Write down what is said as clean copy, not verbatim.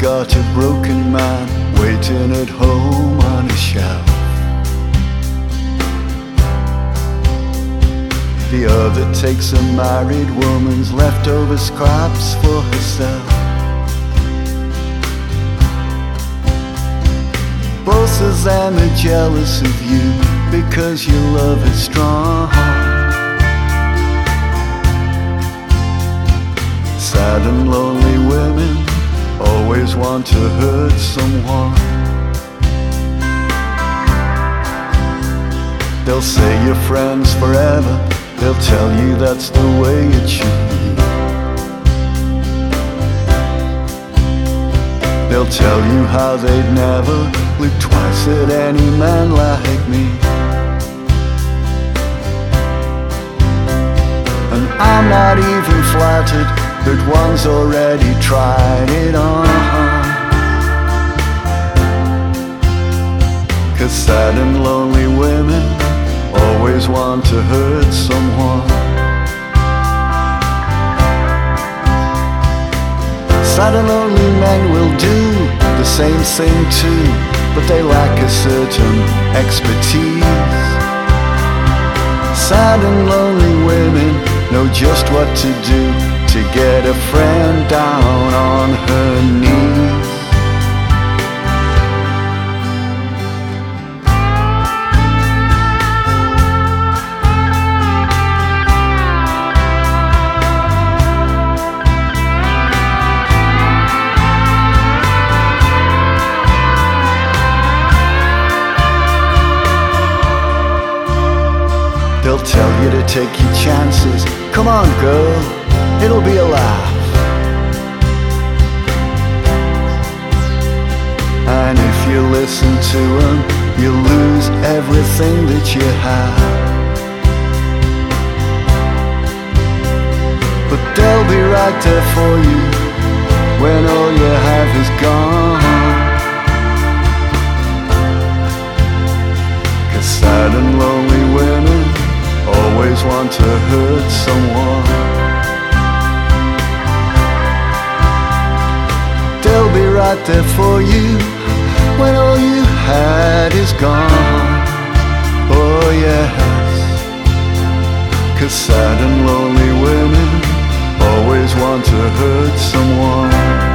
got a broken man waiting at home on a shelf. The other takes a married woman's leftover scraps for herself. Both of them are jealous of you because your love is strong. Sad and lonely women always want to hurt someone. They'll say you're friends forever, they'll tell you that's the way it should be. They'll tell you how they'd never look twice at any man like me. And I'm not even flattered that one's already tried it on. 'Cause sad and lonely women always want to hurt someone. Sad and lonely men will do the same thing too, but they lack a certain expertise. Sad and lonely women know just what to do to get a friend down on her knees. They'll tell you to take your chances. Come on, girl, it'll be a laugh. And if you listen to them, you'll lose everything that you have. But they'll be right there for you when all you have is gone. 'Cause sad and lonely women always want to hurt someone. They'll be right there for you when all you had is gone. Oh yes, 'cause sad and lonely women always want to hurt someone.